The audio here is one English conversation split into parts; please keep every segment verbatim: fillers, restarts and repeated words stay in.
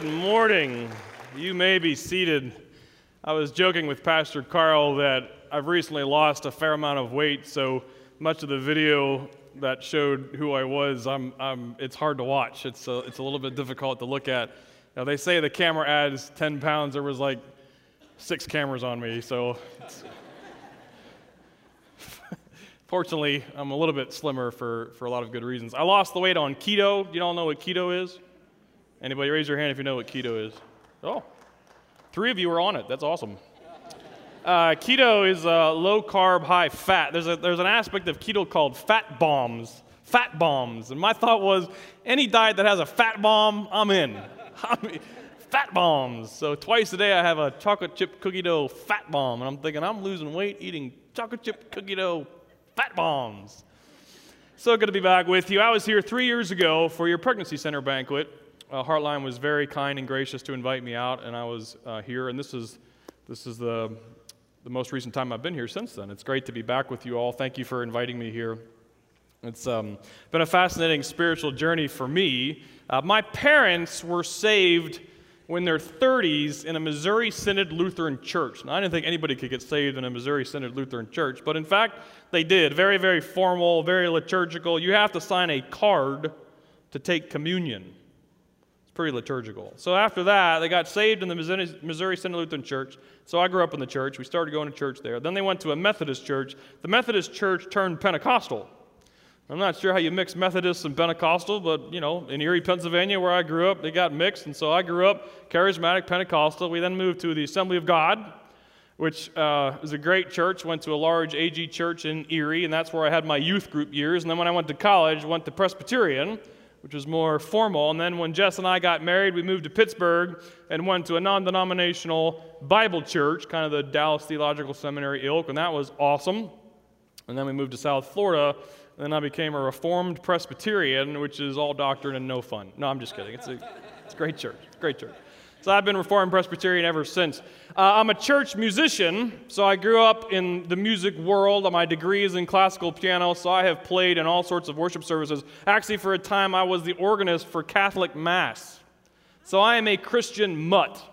Good morning. You may be seated. I was joking with Pastor Carl that I've recently lost a fair amount of weight, so much of the video that showed who I was, I'm, I'm, it's hard to watch. It's a, it's a little bit difficult to look at. Now, they say the camera adds ten pounds. There was like six cameras on me, so it's fortunately, I'm a little bit slimmer for, for a lot of good reasons. I lost the weight on keto. Do you all know what keto is? Anybody raise your hand if you know what keto is? Oh, three of you are on it. That's awesome. Uh, keto is uh, low carb, high fat. There's a, there's an aspect of keto called fat bombs. Fat bombs. And my thought was, any diet that has a fat bomb, I'm in. I mean, fat bombs. So twice a day I have a chocolate chip cookie dough fat bomb. And I'm thinking, I'm losing weight eating chocolate chip cookie dough fat bombs. So good to be back with you. I was here three years ago for your pregnancy center banquet. Uh, Heartline was very kind and gracious to invite me out, and I was uh, here. And this is this is the the most recent time I've been here since then. It's great to be back with you all. Thank you for inviting me here. It's um, been a fascinating spiritual journey for me. Uh, my parents were saved when they're thirties in a Missouri Synod Lutheran church. Now, I didn't think anybody could get saved in a Missouri Synod Lutheran church, but in fact, they did. Very, very formal, very liturgical. You have to sign a card to take communion. It's pretty liturgical. So after that, they got saved in the Missouri Synod Lutheran church. So I grew up in the church. We started going to church there. Then they went to a Methodist church. The Methodist church turned Pentecostal. I'm not sure how you mix Methodist and Pentecostal, but, you know, in Erie, Pennsylvania, where I grew up, they got mixed, and so I grew up charismatic Pentecostal. We then moved to the Assembly of God, which uh, is a great church, went to a large A G church in Erie, and that's where I had my youth group years. And then when I went to college, went to Presbyterian, which was more formal. And then when Jess and I got married, we moved to Pittsburgh and went to a non-denominational Bible church, kind of the Dallas Theological Seminary ilk, and that was awesome. And then we moved to South Florida, and then I became a Reformed Presbyterian, which is all doctrine and no fun. No, I'm just kidding. It's a, it's a great church. Great church. So I've been Reformed Presbyterian ever since. Uh, I'm a church musician, so I grew up in the music world. My degree is in classical piano, so I have played in all sorts of worship services. Actually, for a time, I was the organist for Catholic Mass. So I am a Christian mutt.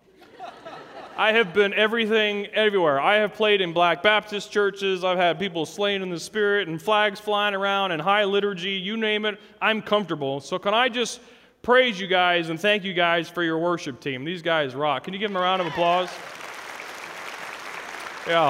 I have been everything, everywhere. I have played in Black Baptist churches. I've had people slain in the Spirit and flags flying around and high liturgy. You name it, I'm comfortable. So can I just praise you guys and thank you guys for your worship team. These guys rock. Can you give them a round of applause? Yeah.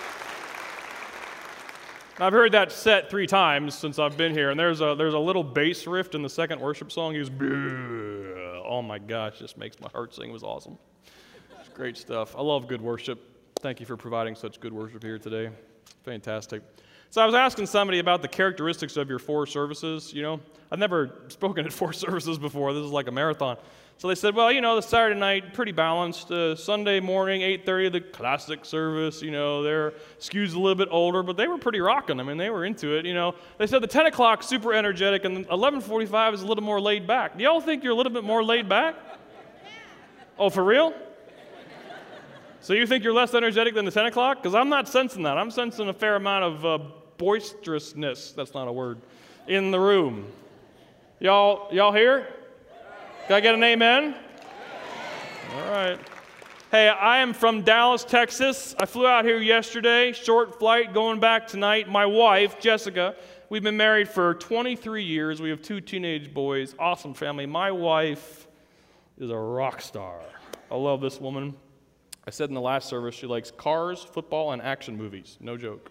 I've heard that set three times since I've been here, and there's a there's a little bass riff in the second worship song. He was, oh my gosh, just makes my heart sing. It was awesome. It's great stuff. I love good worship. Thank you for providing such good worship here today. Fantastic. So I was asking somebody about the characteristics of your four services, you know. I've never spoken at four services before. This is like a marathon. So they said, well, you know, the Saturday night, pretty balanced. Uh, Sunday morning, eight thirty, the classic service, you know, their skews a little bit older, but they were pretty rocking. I mean, they were into it, you know. They said the ten o'clock, super energetic, and eleven forty-five is a little more laid back. Do y'all think you're a little bit more laid back? Oh, for real? So you think you're less energetic than the ten o'clock? Because I'm not sensing that. I'm sensing a fair amount of uh, boisterousness, that's not a word, in the room. Y'all, y'all here? Can I get an amen? All right. Hey, I am from Dallas, Texas. I flew out here yesterday, short flight, going back tonight. My wife, Jessica, we've been married for twenty-three years. We have two teenage boys. Awesome family. My wife is a rock star. I love this woman. I said in the last service, she likes cars, football, and action movies. No joke.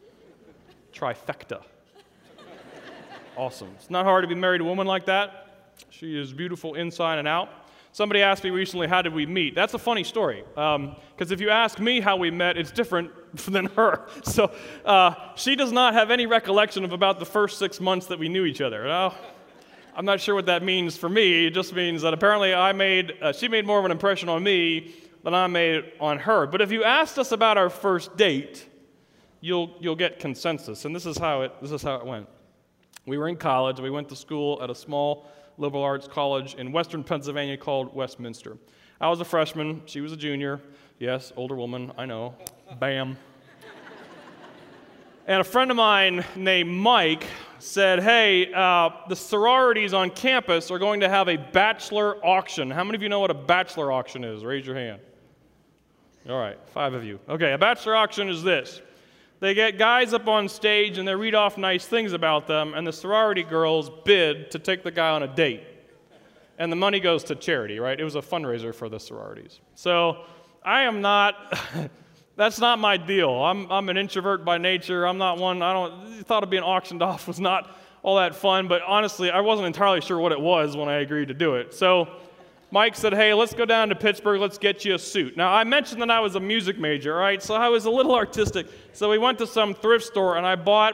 Trifecta. Awesome. It's not hard to be married to a woman like that. She is beautiful inside and out. Somebody asked me recently, how did we meet? That's a funny story, because um, if you ask me how we met, it's different than her. So uh, she does not have any recollection of about the first six months that we knew each other. Well, I'm not sure what that means for me. It just means that apparently I made, uh, she made more of an impression on me than I made on her. But if you asked us about our first date, you'll you'll get consensus. And this is how it this is how it went. We were in college. We went to school at a small liberal arts college in western Pennsylvania called Westminster. I was a freshman. She was a junior. Yes, older woman. I know. Bam. And a friend of mine named Mike said, hey, uh, the sororities on campus are going to have a bachelor auction. How many of you know what a bachelor auction is? Raise your hand. All right, five of you. Okay, a bachelor auction is this. They get guys up on stage and they read off nice things about them, and the sorority girls bid to take the guy on a date. And the money goes to charity, right? It was a fundraiser for the sororities. So I am not... That's not my deal. I'm, I'm an introvert by nature. I'm not one, I don't, the thought of being auctioned off was not all that fun, but honestly, I wasn't entirely sure what it was when I agreed to do it. So Mike said, hey, let's go down to Pittsburgh, let's get you a suit. Now, I mentioned that I was a music major, all right? So I was a little artistic. So we went to some thrift store, and I bought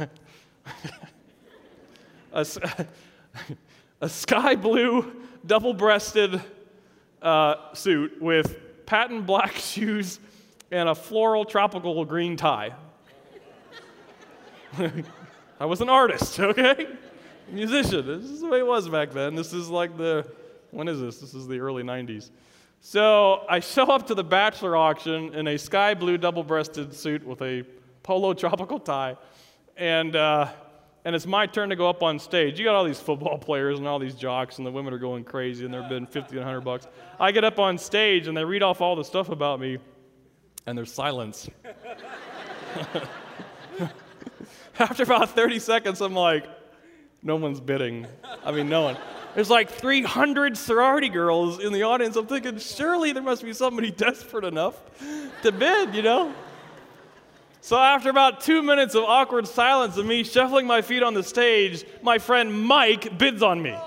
a, a sky blue, double-breasted uh, suit with patent black shoes and a floral tropical green tie. I was an artist, okay? Musician. This is the way it was back then. This is like the, when is this? This is the early nineties. So I show up to the bachelor auction in a sky blue double-breasted suit with a polo tropical tie, and uh, and it's my turn to go up on stage. You got all these football players and all these jocks, and the women are going crazy, and they're bidding fifty and one hundred bucks. I get up on stage, and they read off all the stuff about me, and there's silence. After about thirty seconds, I'm like, no one's bidding. I mean, no one. There's like three hundred sorority girls in the audience. I'm thinking, surely there must be somebody desperate enough to bid, you know? So after about two minutes of awkward silence of me shuffling my feet on the stage, my friend Mike bids on me.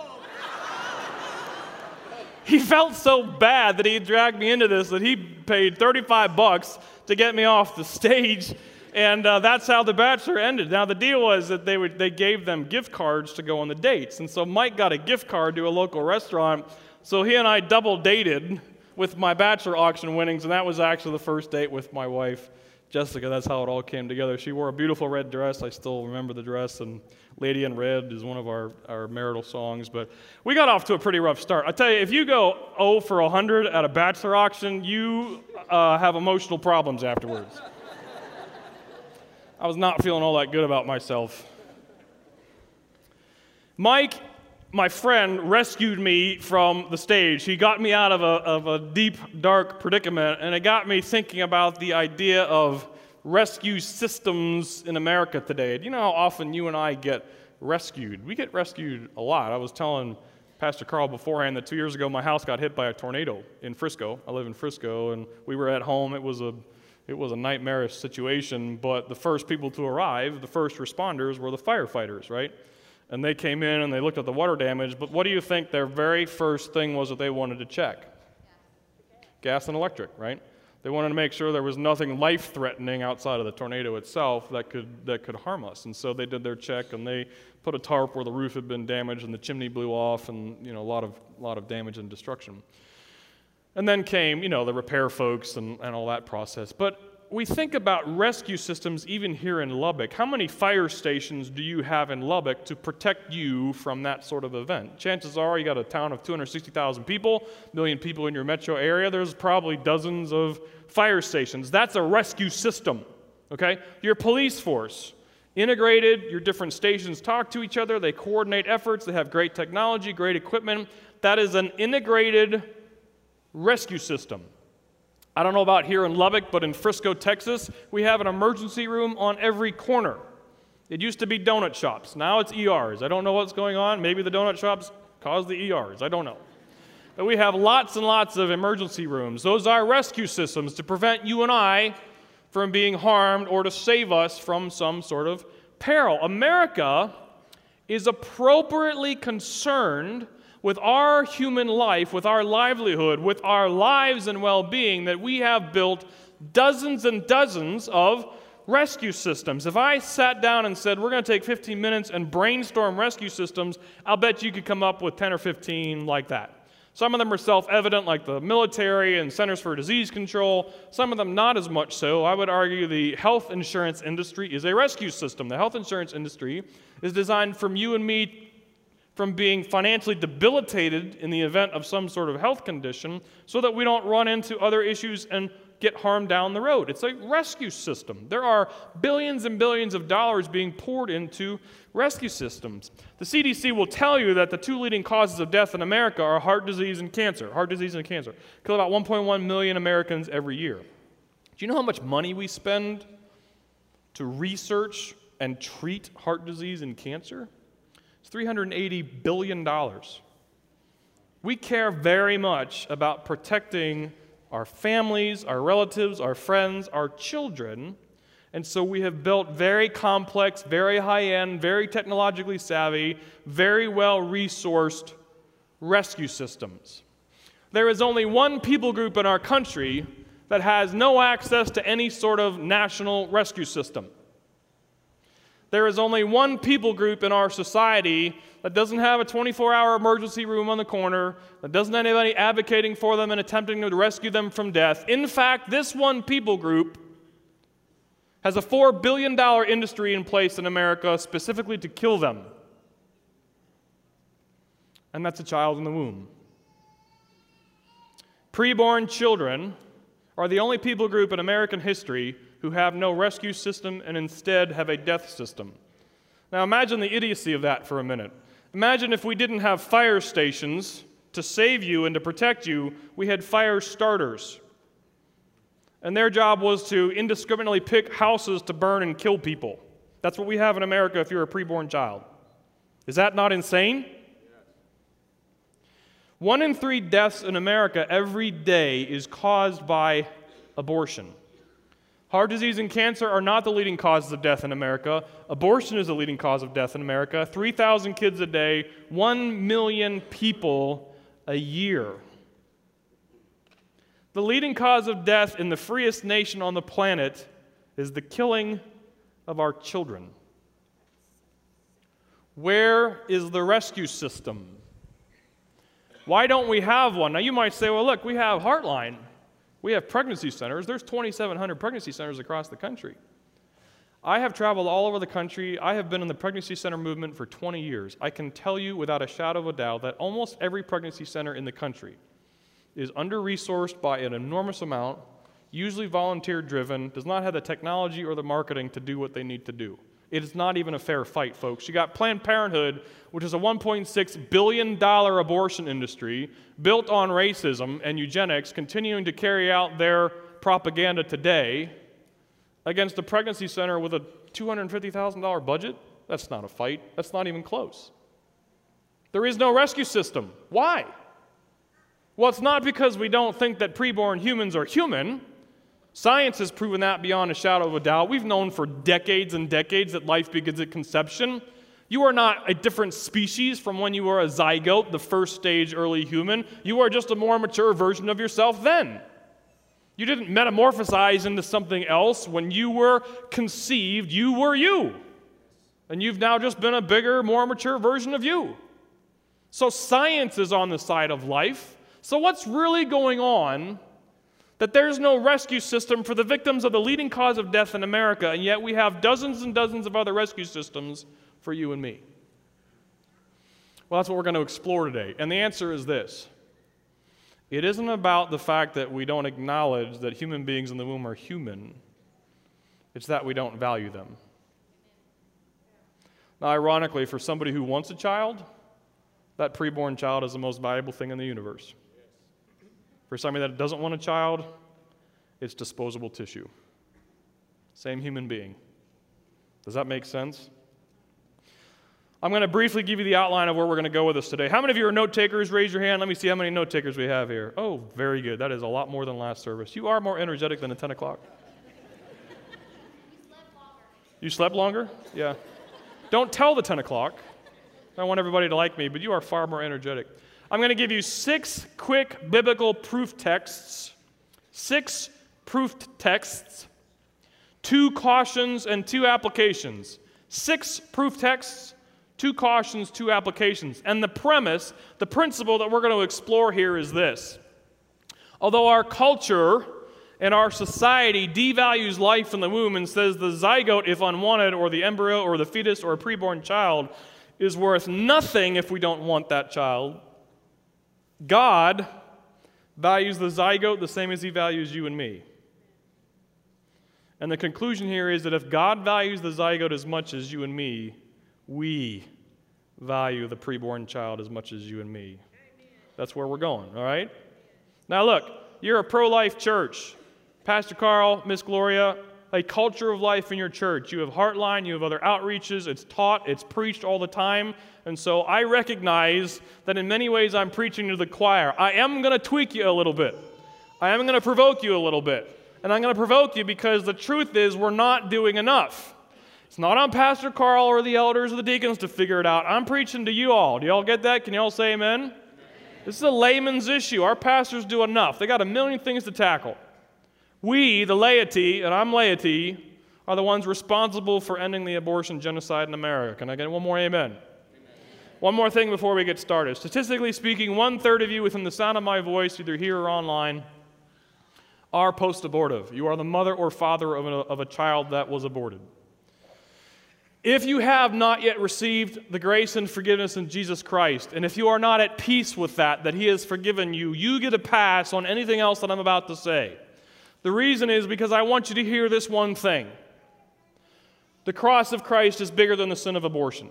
He felt so bad that he dragged me into this that he paid thirty-five bucks to get me off the stage, and uh, that's how The Bachelor ended. Now, the deal was that they would they gave them gift cards to go on the dates, and so Mike got a gift card to a local restaurant, so he and I double dated with my Bachelor auction winnings, and that was actually the first date with my wife, Jessica. That's how it all came together. She wore a beautiful red dress. I still remember the dress, and Lady in Red is one of our, our marital songs, but we got off to a pretty rough start. I tell you, if you go oh for one hundred at a bachelor auction, you uh, have emotional problems afterwards. I was not feeling all that good about myself. Mike, my friend, rescued me from the stage. He got me out of a, of a deep, dark predicament, and it got me thinking about the idea of rescue systems in America today. Do you know how often you and I get rescued? We get rescued a lot. I was telling Pastor Carl beforehand that two years ago my house got hit by a tornado in Frisco. I live in Frisco, and we were at home. It was a it was a nightmarish situation, but the first people to arrive, the first responders, were the firefighters, right? And they came in and they looked at the water damage, but what do you think their very first thing was that they wanted to check? Gas and electric, right? They wanted to make sure there was nothing life-threatening outside of the tornado itself that could that could harm us. And so they did their check, and they put a tarp where the roof had been damaged, and the chimney blew off, and you know a lot of lot of damage and destruction. And then came, you know, the repair folks and, and all that process. But we think about rescue systems even here in Lubbock. How many fire stations do you have in Lubbock to protect you from that sort of event? Chances are you got a town of two hundred sixty thousand people, a million people in your metro area. There's probably dozens of fire stations. That's a rescue system, okay? Your police force, integrated, your different stations talk to each other, they coordinate efforts, they have great technology, great equipment. That is an integrated rescue system. I don't know about here in Lubbock, but in Frisco, Texas, we have an emergency room on every corner. It used to be donut shops. Now it's E Rs. I don't know what's going on. Maybe the donut shops caused the E Rs. I don't know. But we have lots and lots of emergency rooms. Those are rescue systems to prevent you and I from being harmed or to save us from some sort of peril. America is appropriately concerned with our human life, with our livelihood, with our lives and well-being, that we have built dozens and dozens of rescue systems. If I sat down and said, we're going to take fifteen minutes and brainstorm rescue systems, I'll bet you could come up with ten or fifteen like that. Some of them are self-evident, like the military and Centers for Disease Control. Some of them not as much so. I would argue the health insurance industry is a rescue system. The health insurance industry is designed from you and me from being financially debilitated in the event of some sort of health condition so that we don't run into other issues and get harmed down the road. It's a rescue system. There are billions and billions of dollars being poured into rescue systems. The C D C will tell you that the two leading causes of death in America are heart disease and cancer. Heart disease and cancer kill about one point one million Americans every year. Do you know how much money we spend to research and treat heart disease and cancer? It's three hundred eighty billion dollars. We care very much about protecting our families, our relatives, our friends, our children, and so we have built very complex, very high-end, very technologically savvy, very well-resourced rescue systems. There is only one people group in our country that has no access to any sort of national rescue system. There is only one people group in our society that doesn't have a twenty-four hour emergency room on the corner, that doesn't have anybody advocating for them and attempting to rescue them from death. In fact, this one people group has a four billion dollars industry in place in America specifically to kill them. And that's a child in the womb. Preborn children are the only people group in American history who have no rescue system and instead have a death system. Now imagine the idiocy of that for a minute. Imagine if we didn't have fire stations to save you and to protect you, we had fire starters. And their job was to indiscriminately pick houses to burn and kill people. That's what we have in America if you're a preborn child. Is that not insane? One in three deaths in America every day is caused by abortion. Heart disease and cancer are not the leading causes of death in America. Abortion is the leading cause of death in America. three thousand kids a day, one million people a year. The leading cause of death in the freest nation on the planet is the killing of our children. Where is the rescue system? Why don't we have one? Now you might say, well, look, we have Heartline. We have pregnancy centers. There's twenty-seven hundred pregnancy centers across the country. I have traveled all over the country. I have been in the pregnancy center movement for twenty years. I can tell you without a shadow of a doubt that almost every pregnancy center in the country is under-resourced by an enormous amount, usually volunteer-driven, does not have the technology or the marketing to do what they need to do. It is not even a fair fight, folks. You got Planned Parenthood, which is a one point six billion dollars abortion industry built on racism and eugenics, continuing to carry out their propaganda today against a pregnancy center with a two hundred fifty thousand dollars budget. That's not a fight. That's not even close. There is no rescue system. Why? Well, it's not because we don't think that preborn humans are human. Science has proven that beyond a shadow of a doubt. We've known for decades and decades that life begins at conception. You are not a different species from when you were a zygote, the first stage early human. You are just a more mature version of yourself then. You didn't metamorphosize into something else. When you were conceived, you were you. And you've now just been a bigger, more mature version of you. So science is on the side of life. So what's really going on that there's no rescue system for the victims of the leading cause of death in America, and yet we have dozens and dozens of other rescue systems for you and me? Well, that's what we're going to explore today. And the answer is this. It isn't about the fact that we don't acknowledge that human beings in the womb are human. It's that we don't value them. Now, ironically, for somebody who wants a child, that preborn child is the most valuable thing in the universe. For somebody that doesn't want a child, it's disposable tissue. Same human being. Does that make sense? I'm going to briefly give you the outline of where we're going to go with this today. How many of you are note takers? Raise your hand. Let me see how many note takers we have here. Oh, very good. That is a lot more than last service. You are more energetic than at ten o'clock. You slept longer? Yeah. Don't tell the ten o'clock. I want everybody to like me, but you are far more energetic. I'm going to give you six quick biblical proof texts, six proof texts, two cautions, and two applications. Six proof texts, two cautions, two applications. And the premise, the principle that we're going to explore here is this. Although our culture and our society devalues life in the womb and says the zygote, if unwanted, or the embryo, or the fetus, or a preborn child, is worth nothing if we don't want that child. God values the zygote the same as he values you and me. And the conclusion here is that if God values the zygote as much as you and me, we value the preborn child as much as you and me. That's where we're going, all right? Now look, you're a pro-life church. Pastor Carl, Miss Gloria, a culture of life in your church. You have Heartline, you have other outreaches, it's taught, it's preached all the time. And so I recognize that in many ways I'm preaching to the choir. I am going to tweak you a little bit. I am going to provoke you a little bit. And I'm going to provoke you because the truth is we're not doing enough. It's not on Pastor Carl or the elders or the deacons to figure it out. I'm preaching to you all. Do you all get that? Can you all say amen? Amen? This is a layman's issue. Our pastors do enough. They got a million things to tackle. We, the laity, and I'm laity, are the ones responsible for ending the abortion genocide in America. Can I get one more amen? Amen? One more thing before we get started. Statistically speaking, one-third of you within the sound of my voice, either here or online, are post-abortive. You are the mother or father of a, of a child that was aborted. If you have not yet received the grace and forgiveness in Jesus Christ, and if you are not at peace with that, that he has forgiven you, you get a pass on anything else that I'm about to say. The reason is because I want you to hear this one thing. The cross of Christ is bigger than the sin of abortion.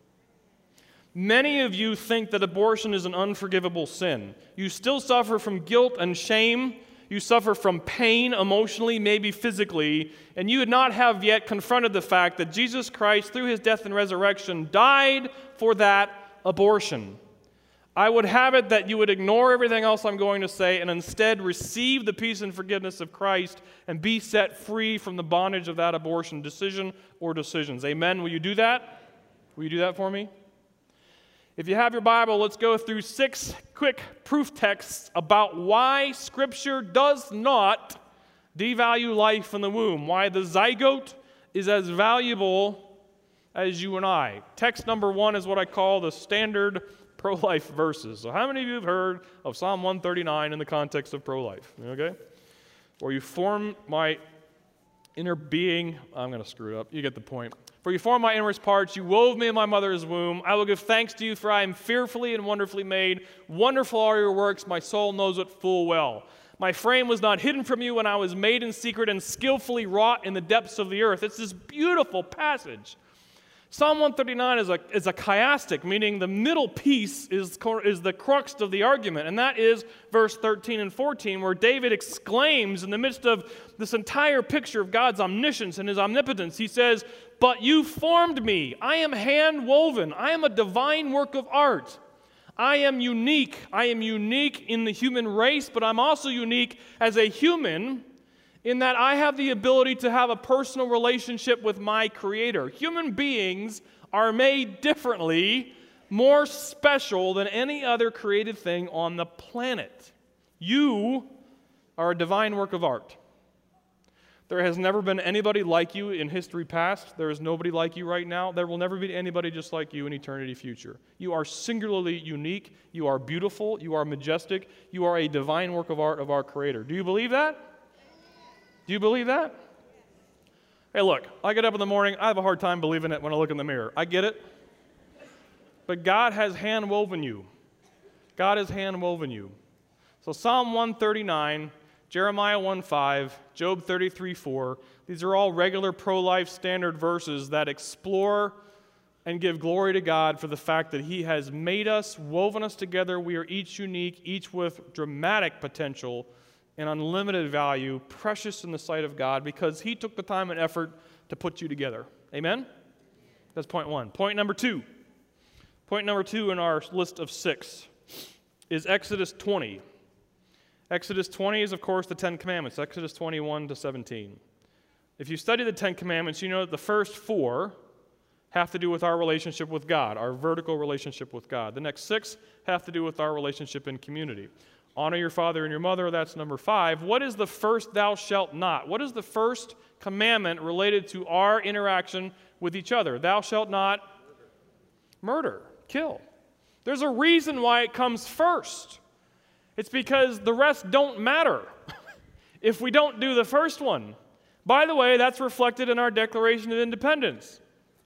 Many of you think that abortion is an unforgivable sin. You still suffer from guilt and shame. You suffer from pain emotionally, maybe physically, and you would not have yet confronted the fact that Jesus Christ, through his death and resurrection, died for that abortion. I would have it that you would ignore everything else I'm going to say and instead receive the peace and forgiveness of Christ and be set free from the bondage of that abortion decision or decisions. Amen? Will you do that? Will you do that for me? If you have your Bible, let's go through six quick proof texts about why Scripture does not devalue life in the womb, why the zygote is as valuable as you and I. Text number one is what I call the standard pro-life verses. So how many of you have heard of Psalm one thirty-nine in the context of pro-life? Okay? Or you form my inner being. I'm going to screw it up. You get the point. For you formed my innermost parts, you wove me in my mother's womb. I will give thanks to you, for I am fearfully and wonderfully made. Wonderful are your works, my soul knows it full well. My frame was not hidden from you when I was made in secret and skillfully wrought in the depths of the earth. It's this beautiful passage. Psalm one thirty-nine is a, is a chiastic, meaning the middle piece is, is the crux of the argument, and that is verse thirteen and fourteen, where David exclaims in the midst of this entire picture of God's omniscience and his omnipotence, he says, "But you formed me. I am hand-woven. I am a divine work of art. I am unique. I am unique in the human race, but I'm also unique as a human in that I have the ability to have a personal relationship with my Creator. Human beings are made differently, more special than any other created thing on the planet. You are a divine work of art. There has never been anybody like you in history past. There is nobody like you right now. There will never be anybody just like you in eternity future. You are singularly unique. You are beautiful. You are majestic. You are a divine work of art of our Creator. Do you believe that? Do you believe that? Hey, look, I get up in the morning. I have a hard time believing it when I look in the mirror. I get it. But God has hand-woven you. God has hand-woven you. So Psalm one thirty-nine, Jeremiah one five, Job thirty-three four, these are all regular pro-life standard verses that explore and give glory to God for the fact that He has made us, woven us together. We are each unique, each with dramatic potential and unlimited value, precious in the sight of God, because He took the time and effort to put you together. Amen? That's point one. Point number two. Point number two in our list of six is Exodus twenty. Exodus twenty is, of course, the Ten Commandments, Exodus twenty-one to seventeen. If you study the Ten Commandments, you know that the first four have to do with our relationship with God, our vertical relationship with God. The next six have to do with our relationship in community. Honor your father and your mother, that's number five. What is the first thou shalt not? What is the first commandment related to our interaction with each other? Thou shalt not murder, murder kill. There's a reason why it comes first. It's because the rest don't matter if we don't do the first one. By the way, that's reflected in our Declaration of Independence.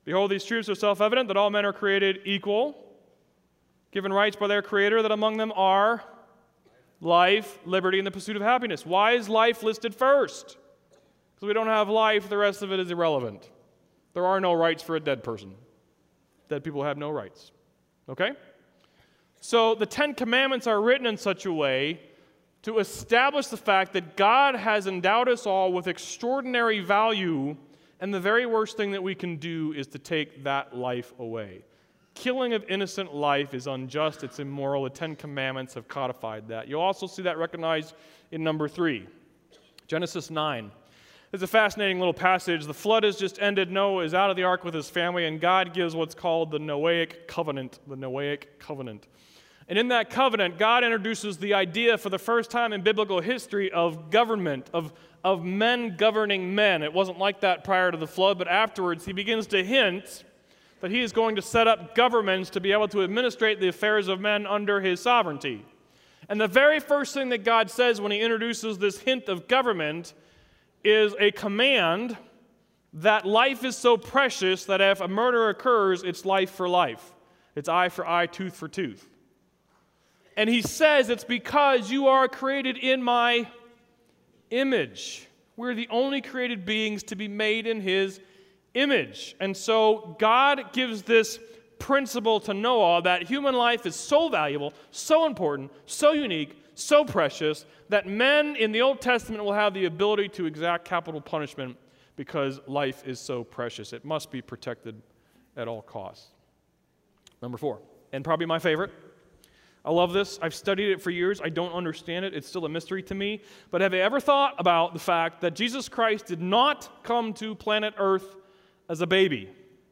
Behold, these truths are self-evident, that all men are created equal, given rights by their Creator, that among them are life, liberty, and the pursuit of happiness. Why is life listed first? Because we don't have life, the rest of it is irrelevant. There are no rights for a dead person. Dead people have no rights. Okay? So the Ten Commandments are written in such a way to establish the fact that God has endowed us all with extraordinary value, and the very worst thing that we can do is to take that life away. Killing of innocent life is unjust, it's immoral. The Ten Commandments have codified that. You'll also see that recognized in number three, Genesis nine. It's a fascinating little passage. The flood has just ended. Noah is out of the ark with his family, and God gives what's called the Noahic covenant. The Noahic covenant. And in that covenant, God introduces the idea for the first time in biblical history of government, of, of men governing men. It wasn't like that prior to the flood, but afterwards he begins to hint that he is going to set up governments to be able to administrate the affairs of men under his sovereignty. And the very first thing that God says when he introduces this hint of government is a command that life is so precious that if a murder occurs, it's life for life. It's eye for eye, tooth for tooth. And he says it's because you are created in my image. We're the only created beings to be made in his image. And so God gives this principle to Noah that human life is so valuable, so important, so unique, so precious, that men in the Old Testament will have the ability to exact capital punishment because life is so precious. It must be protected at all costs. Number four, and probably my favorite. I love this. I've studied it for years. I don't understand it. It's still a mystery to me. But have you ever thought about the fact that Jesus Christ did not come to planet Earth as a baby?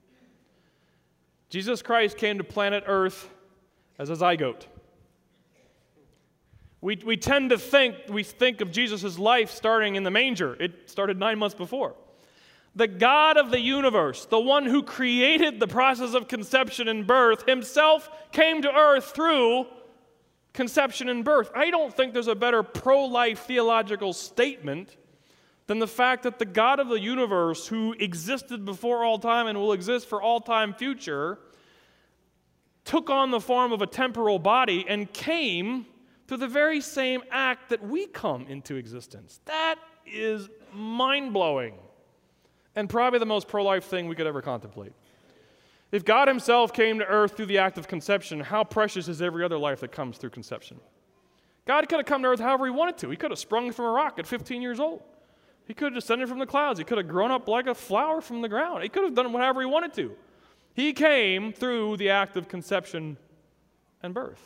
Jesus Christ came to planet Earth as a zygote. We, we tend to think, we think of Jesus' life starting in the manger. It started nine months before. The God of the universe, the one who created the process of conception and birth, himself came to earth through conception and birth. I don't think there's a better pro-life theological statement than the fact that the God of the universe, who existed before all time and will exist for all time future, took on the form of a temporal body and came through the very same act that we come into existence. That is mind-blowing, and probably the most pro-life thing we could ever contemplate. If God himself came to earth through the act of conception, how precious is every other life that comes through conception? God could have come to earth however he wanted to. He could have sprung from a rock at fifteen years old. He could have descended from the clouds. He could have grown up like a flower from the ground. He could have done whatever he wanted to. He came through the act of conception and birth.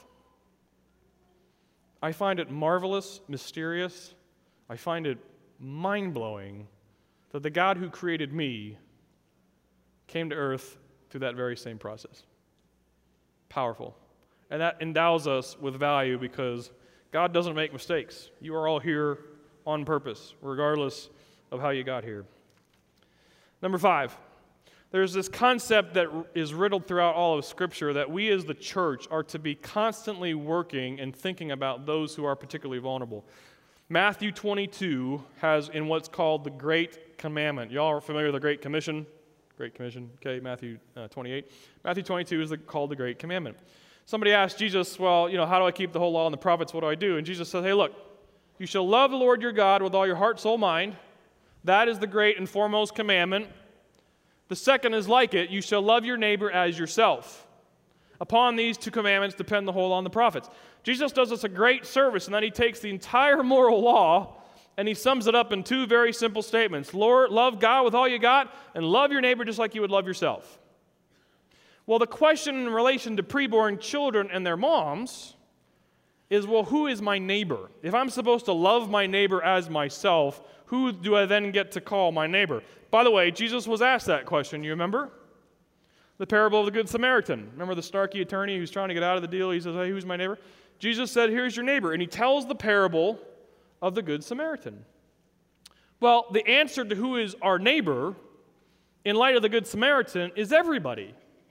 I find it marvelous, mysterious. I find it mind-blowing that the God who created me came to earth through that very same process. Powerful. And that endows us with value because God doesn't make mistakes. You are all here on purpose, regardless of how you got here. Number five, there's this concept that is riddled throughout all of Scripture that we as the church are to be constantly working and thinking about those who are particularly vulnerable. Matthew twenty-two has in what's called the Great Commandment. Y'all are familiar with the Great Commission? Great Commission, okay, Matthew uh, twenty-eight. Matthew twenty-two is the, called the Great Commandment. Somebody asked Jesus, well, you know, how do I keep the whole law and the prophets? What do I do? And Jesus says, hey, look, you shall love the Lord your God with all your heart, soul, mind. That is the great and foremost commandment. The second is like it, you shall love your neighbor as yourself. Upon these two commandments depend the whole law and the prophets. Jesus does us a great service, and then he takes the entire moral law and he sums it up in two very simple statements. Lord, love God with all you got, and love your neighbor just like you would love yourself. Well, the question in relation to preborn children and their moms is, well, who is my neighbor? If I'm supposed to love my neighbor as myself, who do I then get to call my neighbor? By the way, Jesus was asked that question, you remember? The parable of the Good Samaritan. Remember the snarky attorney who's trying to get out of the deal? He says, hey, who's my neighbor? Jesus said, here's your neighbor. And he tells the parable of the Good Samaritan. Well, the answer to who is our neighbor, in light of the Good Samaritan, is everybody.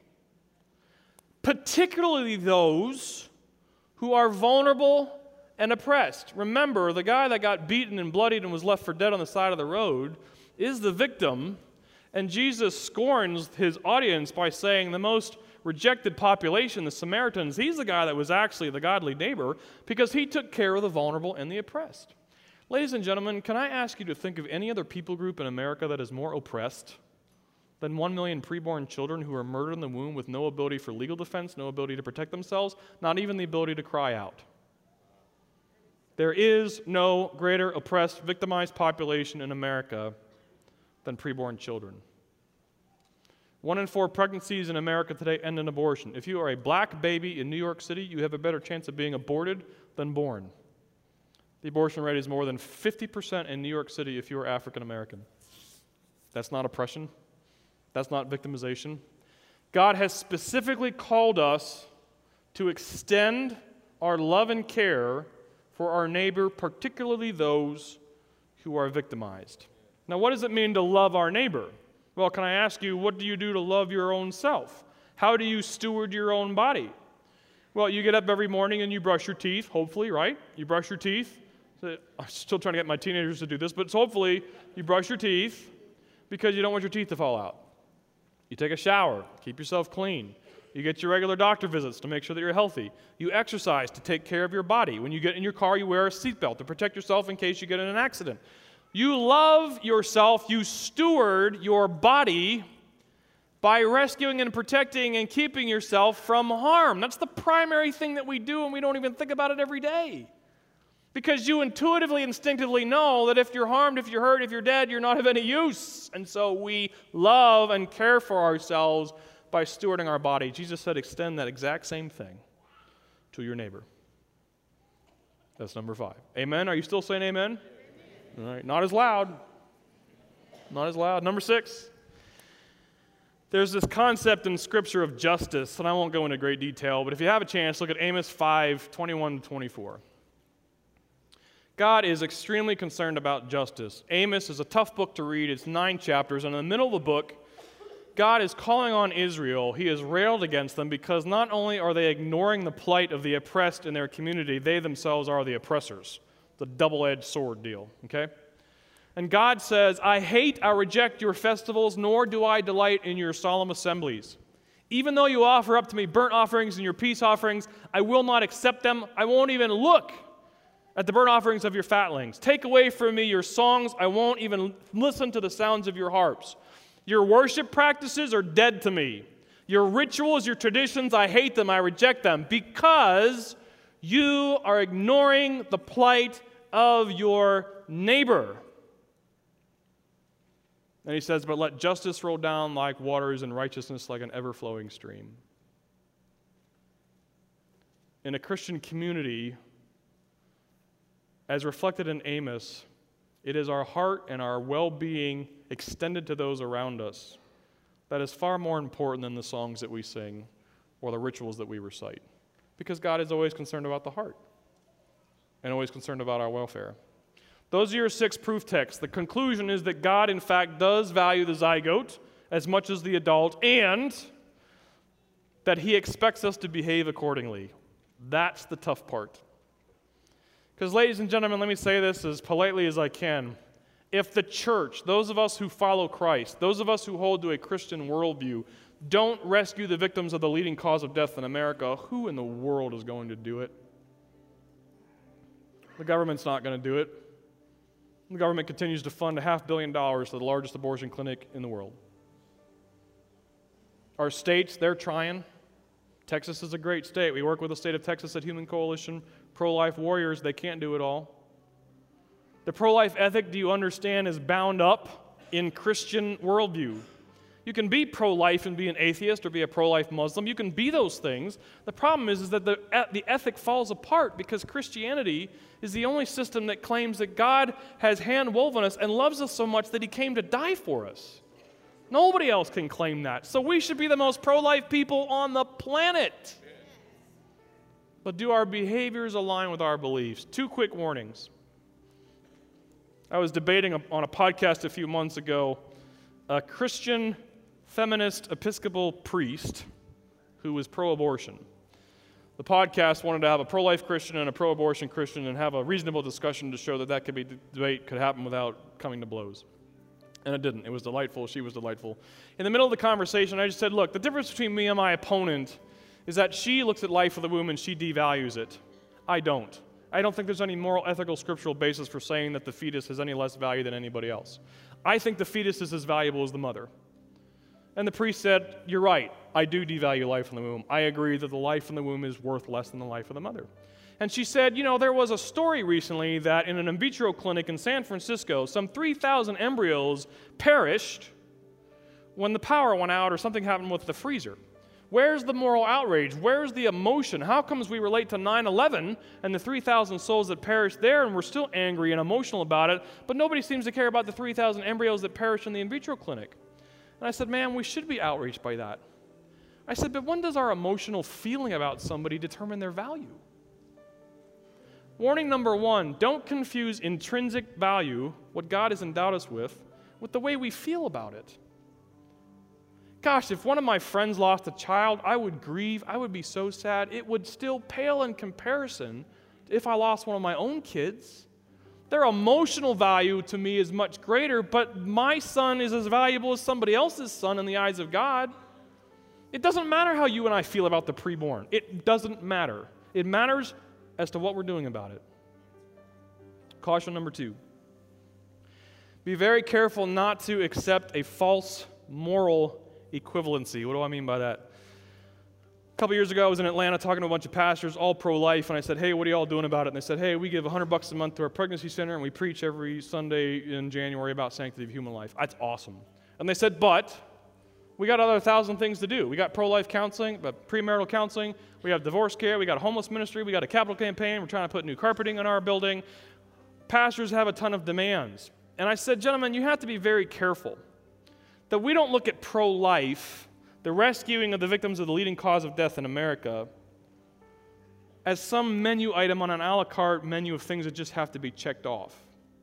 Particularly those who are vulnerable and oppressed. Remember, the guy that got beaten and bloodied and was left for dead on the side of the road is the victim, And Jesus scorns his audience by saying the most rejected population, the Samaritans, he's the guy that was actually the godly neighbor because he took care of the vulnerable and the oppressed. Ladies and gentlemen, can I ask you to think of any other people group in America that is more oppressed than one million preborn children who are murdered in the womb with no ability for legal defense, no ability to protect themselves, not even the ability to cry out? There is no greater oppressed, victimized population in America than preborn children. One in four pregnancies in America today end in abortion. If you are a black baby in New York City, you have a better chance of being aborted than born. The abortion rate is more than fifty percent in New York City if you are African American. That's not oppression. That's not victimization. God has specifically called us to extend our love and care for our neighbor, particularly those who are victimized. Now, what does it mean to love our neighbor? Well, can I ask you, what do you do to love your own self? How do you steward your own body? Well, you get up every morning and you brush your teeth, hopefully, right? You brush your teeth. I'm still trying to get my teenagers to do this, but hopefully you brush your teeth because you don't want your teeth to fall out. You take a shower, keep yourself clean. You get your regular doctor visits to make sure that you're healthy. You exercise to take care of your body. When you get in your car, you wear a seatbelt to protect yourself in case you get in an accident. You love yourself, you steward your body by rescuing and protecting and keeping yourself from harm. That's the primary thing that we do, and we don't even think about it every day. Because you intuitively, instinctively know that if you're harmed, if you're hurt, if you're dead, you're not of any use. And so we love and care for ourselves by stewarding our body. Jesus said, extend that exact same thing to your neighbor. That's number five. Amen? Are you still saying amen? All right, not as loud. Not as loud. Number six. There's this concept in Scripture of justice, and I won't go into great detail, but if you have a chance, look at Amos five, twenty-one to twenty-four. God is extremely concerned about justice. Amos is a tough book to read. It's nine chapters, and in the middle of the book, God is calling on Israel. He has railed against them because not only are they ignoring the plight of the oppressed in their community, they themselves are the oppressors. It's a double-edged sword deal, okay? And God says, I hate, I reject your festivals, nor do I delight in your solemn assemblies. Even though you offer up to me burnt offerings and your peace offerings, I will not accept them. I won't even look at the burnt offerings of your fatlings. Take away from me your songs. I won't even listen to the sounds of your harps. Your worship practices are dead to me. Your rituals, your traditions, I hate them, I reject them, because you are ignoring the plight of your neighbor. And he says, but let justice roll down like waters and righteousness like an ever-flowing stream. In a Christian community, as reflected in Amos, it is our heart and our well-being extended to those around us that is far more important than the songs that we sing or the rituals that we recite. Because God is always concerned about the heart and always concerned about our welfare. Those are your six proof texts. The conclusion is that God, in fact, does value the zygote as much as the adult, and that he expects us to behave accordingly. That's the tough part. Because, ladies and gentlemen, let me say this as politely as I can. If the church, those of us who follow Christ, those of us who hold to a Christian worldview, don't rescue the victims of the leading cause of death in America, who in the world is going to do it? The government's not going to do it. The government continues to fund a half billion dollars to the largest abortion clinic in the world. Our states, they're trying. Texas is a great state. We work with the state of Texas at Human Coalition, pro-life warriors. They can't do it all. The pro-life ethic, do you understand, is bound up in Christian worldview. You can be pro-life and be an atheist or be a pro-life Muslim. You can be those things. The problem is, is that the, the ethic falls apart because Christianity is the only system that claims that God has hand-woven us and loves us so much that he came to die for us. Nobody else can claim that. So we should be the most pro-life people on the planet. But do our behaviors align with our beliefs? Two quick warnings. I was debating on a podcast a few months ago a Christian feminist Episcopal priest who was pro-abortion. The podcast wanted to have a pro-life Christian and a pro-abortion Christian and have a reasonable discussion to show that that could be debate could happen without coming to blows. And it didn't. It was delightful. She was delightful. In the middle of the conversation, I just said, look, the difference between me and my opponent is that she looks at life of the womb and she devalues it. I don't. I don't think there's any moral, ethical, scriptural basis for saying that the fetus has any less value than anybody else. I think the fetus is as valuable as the mother. And the priest said, you're right. I do devalue life in the womb. I agree that the life in the womb is worth less than the life of the mother. And she said, you know, there was a story recently that in an in vitro clinic in San Francisco, some three thousand embryos perished when the power went out or something happened with the freezer. Where's the moral outrage? Where's the emotion? How comes we relate to nine eleven and the three thousand souls that perished there and we're still angry and emotional about it, but nobody seems to care about the three thousand embryos that perished in the in vitro clinic? And I said, man, we should be outraged by that. I said, but when does our emotional feeling about somebody determine their value? Warning number one, don't confuse intrinsic value, what God has endowed us with, with the way we feel about it. Gosh, if one of my friends lost a child, I would grieve. I would be so sad. It would still pale in comparison if I lost one of my own kids. Their emotional value to me is much greater, but my son is as valuable as somebody else's son in the eyes of God. It doesn't matter how you and I feel about the preborn. It doesn't matter. It matters as to what we're doing about it. Caution number two. Be very careful not to accept a false moral equivalency. What do I mean by that? A couple years ago, I was in Atlanta talking to a bunch of pastors, all pro-life, and I said, hey, what are you all doing about it? And they said, hey, we give one hundred bucks a month to our pregnancy center, and we preach every Sunday in January about sanctity of human life. That's awesome. And they said, but we got other thousand things to do. We got pro-life counseling, but premarital counseling. We have divorce care. We got a homeless ministry. We got a capital campaign. We're trying to put new carpeting in our building. Pastors have a ton of demands. And I said, gentlemen, you have to be very careful that we don't look at pro-life, the rescuing of the victims of the leading cause of death in America, as some menu item on an a la carte menu of things that just have to be checked off.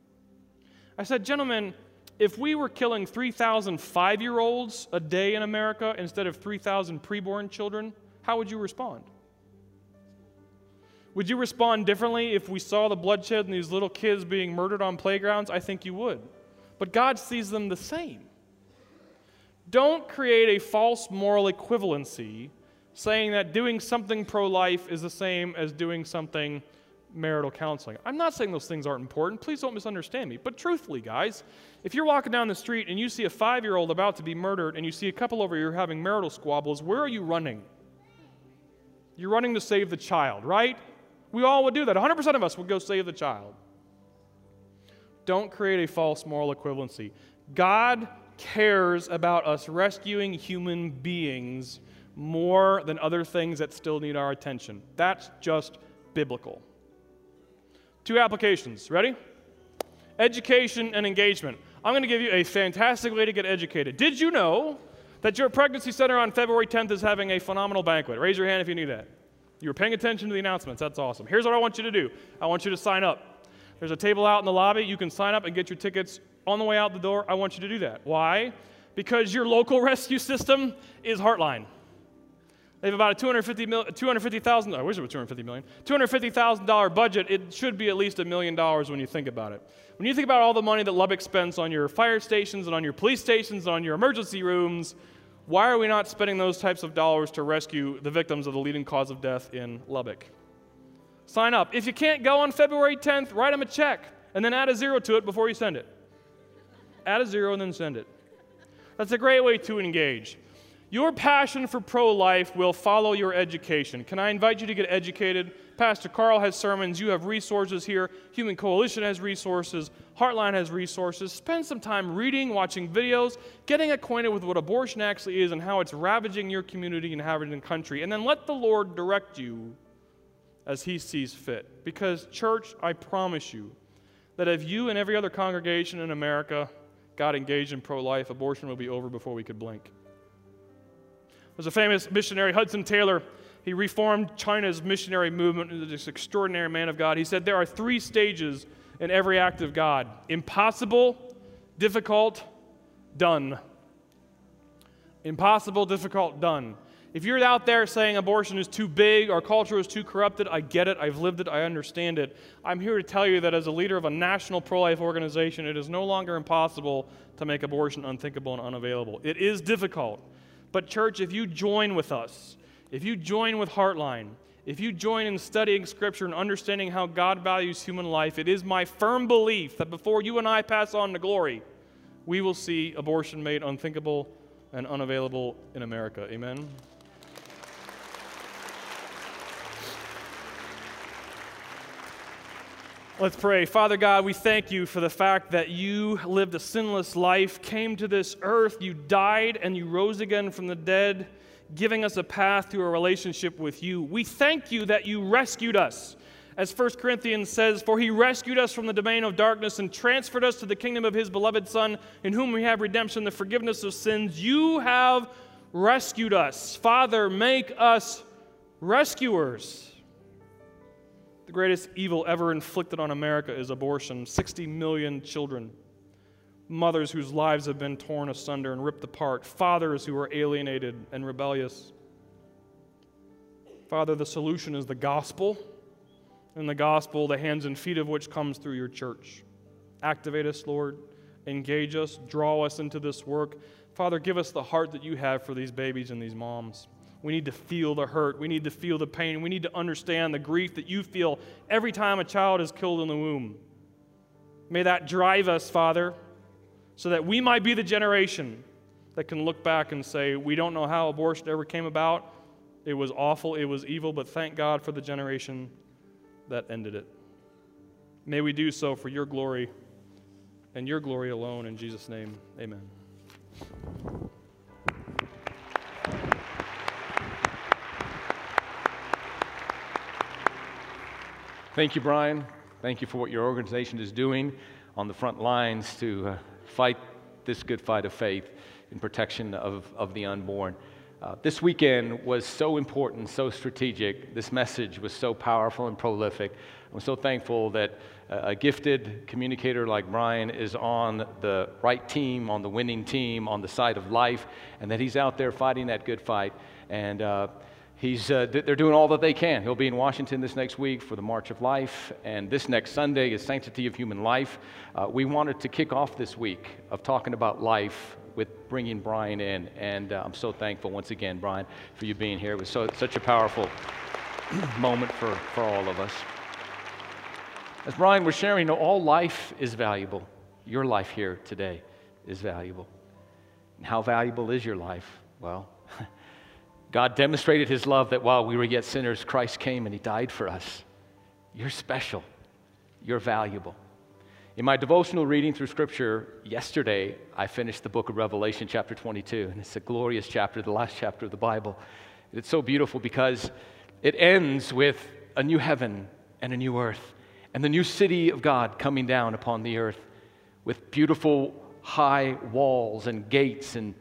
I said, gentlemen, if we were killing three thousand five-year-olds a day in America instead of three thousand preborn children, how would you respond? Would you respond differently if we saw the bloodshed and these little kids being murdered on playgrounds? I think you would. But God sees them the same. Don't create a false moral equivalency saying that doing something pro-life is the same as doing something marital counseling. I'm not saying those things aren't important. Please don't misunderstand me. But truthfully, guys, if you're walking down the street and you see a five-year-old about to be murdered and you see a couple over here having marital squabbles, where are you running? You're running to save the child, right? We all would do that. one hundred percent of us would go save the child. Don't create a false moral equivalency. God cares about us rescuing human beings more than other things that still need our attention. That's just biblical. Two applications. Ready? Education and engagement. I'm going to give you a fantastic way to get educated. Did you know that your pregnancy center on February tenth is having a phenomenal banquet? Raise your hand if you knew that. You were paying attention to the announcements. That's awesome. Here's what I want you to do. I want you to sign up. There's a table out in the lobby. You can sign up and get your tickets on the way out the door. I want you to do that. Why? Because your local rescue system is Heartline. They have about a two hundred fifty thousand dollars, I wish it was two hundred fifty million dollars, two hundred fifty thousand dollars budget. It should be at least a million dollars when you think about it. When you think about all the money that Lubbock spends on your fire stations and on your police stations and on your emergency rooms, why are we not spending those types of dollars to rescue the victims of the leading cause of death in Lubbock? Sign up. If you can't go on February tenth, write them a check and then add a zero to it before you send it. Add a zero and then send it. That's a great way to engage. Your passion for pro-life will follow your education. Can I invite you to get educated? Pastor Carl has sermons. You have resources here. Human Coalition has resources. Heartline has resources. Spend some time reading, watching videos, getting acquainted with what abortion actually is and how it's ravaging your community and ravaging the country. And then let the Lord direct you as He sees fit. Because, church, I promise you that if you and every other congregation in America got engaged in pro-life, abortion will be over before we could blink. There's a famous missionary, Hudson Taylor. He reformed China's missionary movement. He was this extraordinary man of God. He said there are three stages in every act of God: impossible, difficult, done. Impossible, difficult, done. If you're out there saying abortion is too big, our culture is too corrupted, I get it, I've lived it, I understand it. I'm here to tell you that as a leader of a national pro-life organization, it is no longer impossible to make abortion unthinkable and unavailable. It is difficult. But church, if you join with us, if you join with Heartline, if you join in studying Scripture and understanding how God values human life, it is my firm belief that before you and I pass on to glory, we will see abortion made unthinkable and unavailable in America. Amen? Let's pray. Father God, we thank you for the fact that you lived a sinless life, came to this earth, you died, and you rose again from the dead, giving us a path to a relationship with you. We thank you that you rescued us. As First Corinthians says, for he rescued us from the domain of darkness and transferred us to the kingdom of his beloved Son, in whom we have redemption, the forgiveness of sins. You have rescued us. Father, make us rescuers. The greatest evil ever inflicted on America is abortion. sixty million children, mothers whose lives have been torn asunder and ripped apart, fathers who are alienated and rebellious. Father, the solution is the gospel, and the gospel, the hands and feet of which comes through your church. Activate us, Lord. Engage us. Draw us into this work. Father, give us the heart that you have for these babies and these moms. We need to feel the hurt. We need to feel the pain. We need to understand the grief that you feel every time a child is killed in the womb. May that drive us, Father, so that we might be the generation that can look back and say, we don't know how abortion ever came about. It was awful. It was evil, but thank God for the generation that ended it. May we do so for your glory and your glory alone. In Jesus' name, amen. Thank you, Brian. Thank you for what your organization is doing on the front lines to uh, fight this good fight of faith in protection of, of the unborn. Uh, this weekend was so important, so strategic. This message was so powerful and prolific. I'm so thankful that uh, a gifted communicator like Brian is on the right team, on the winning team, on the side of life, and that he's out there fighting that good fight. And uh, He's, uh, they're doing all that they can. He'll be in Washington this next week for the March of Life, and this next Sunday is Sanctity of Human Life. Uh, we wanted to kick off this week of talking about life with bringing Brian in, and uh, I'm so thankful once again, Brian, for you being here. It was so, such a powerful moment for, for all of us. As Brian was sharing, you know, all life is valuable. Your life here today is valuable. And how valuable is your life? Well, God demonstrated his love that while we were yet sinners, Christ came and he died for us. You're special. You're valuable. In my devotional reading through Scripture yesterday, I finished the book of Revelation, chapter twenty-two, and it's a glorious chapter, the last chapter of the Bible. It's so beautiful because it ends with a new heaven and a new earth, and the new city of God coming down upon the earth with beautiful high walls and gates, and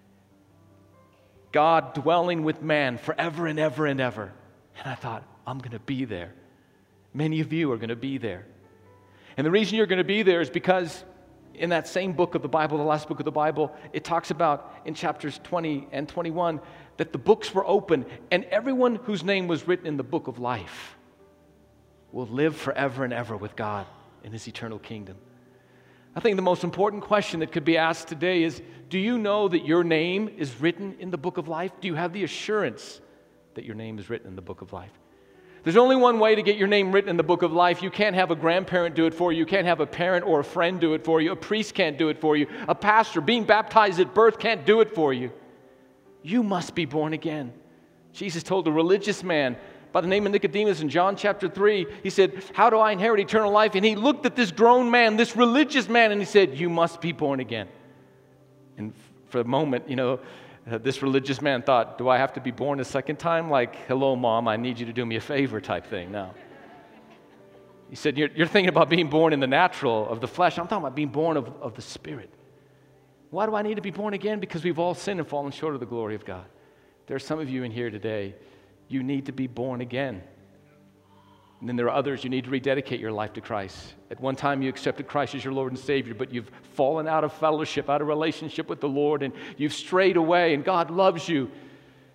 God dwelling with man forever and ever and ever. And I thought, I'm going to be there. Many of you are going to be there. And the reason you're going to be there is because in that same book of the Bible, the last book of the Bible, it talks about in chapters twenty and twenty-one that the books were open, and everyone whose name was written in the book of life will live forever and ever with God in his eternal kingdom. I think the most important question that could be asked today is, do you know that your name is written in the book of life? Do you have the assurance that your name is written in the book of life? There's only one way to get your name written in the book of life. You can't have a grandparent do it for you. You can't have a parent or a friend do it for you. A priest can't do it for you. A pastor being baptized at birth can't do it for you. You must be born again. Jesus told a religious man by the name of Nicodemus in John chapter three, he said, how do I inherit eternal life? And he looked at this grown man, this religious man, and he said, you must be born again. And for a moment, you know, uh, this religious man thought, do I have to be born a second time? Like, hello, Mom, I need you to do me a favor type thing. No. He said, you're, you're thinking about being born in the natural, of the flesh. I'm talking about being born of, of the Spirit. Why do I need to be born again? Because we've all sinned and fallen short of the glory of God. There are some of you in here today, you need to be born again. And then there are others, you need to rededicate your life to Christ. At one time you accepted Christ as your Lord and Savior, but you've fallen out of fellowship, out of relationship with the Lord, and you've strayed away, and God loves you.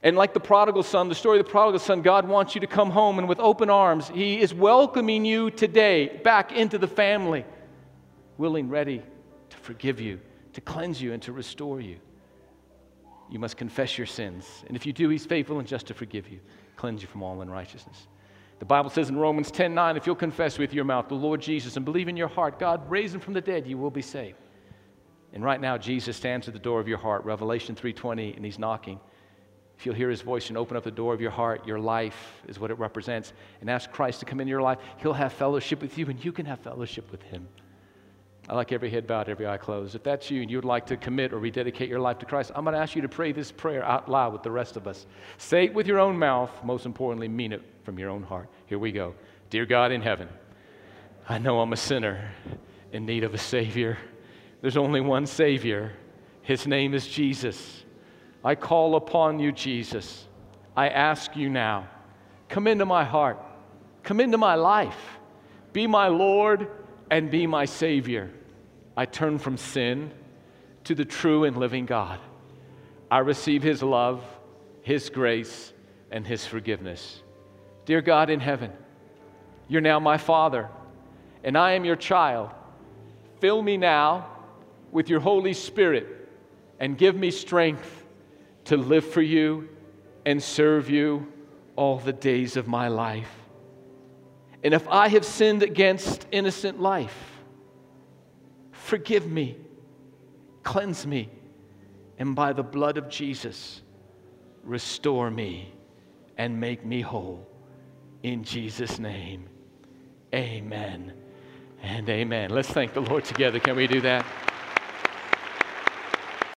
And like the prodigal son, the story of the prodigal son, God wants you to come home, and with open arms, He is welcoming you today back into the family, willing, ready to forgive you, to cleanse you, and to restore you. You must confess your sins. And if you do, He's faithful and just to forgive you, cleanse you from all unrighteousness. The Bible says in Romans ten nine, if you'll confess with your mouth the Lord Jesus and believe in your heart God raised Him from the dead, you will be saved. And right now, Jesus stands at the door of your heart, Revelation three twenty, and He's knocking. If you'll hear His voice and open up the door of your heart, your life is what it represents, and ask Christ to come into your life, He'll have fellowship with you, and you can have fellowship with Him. I like every head bowed, every eye closed. If that's you and you would like to commit or rededicate your life to Christ, I'm going to ask you to pray this prayer out loud with the rest of us. Say it with your own mouth. Most importantly, mean it from your own heart. Here we go. Dear God in heaven, I know I'm a sinner in need of a Savior. There's only one Savior. His name is Jesus. I call upon you, Jesus. I ask you now, come into my heart. Come into my life. Be my Lord and be my Savior. I turn from sin to the true and living God. I receive His love, His grace, and His forgiveness. Dear God in heaven, you're now my Father, and I am your child. Fill me now with your Holy Spirit and give me strength to live for you and serve you all the days of my life. And if I have sinned against innocent life, forgive me, cleanse me, and by the blood of Jesus, restore me and make me whole. In Jesus' name, amen and amen. Let's thank the Lord together. Can we do that?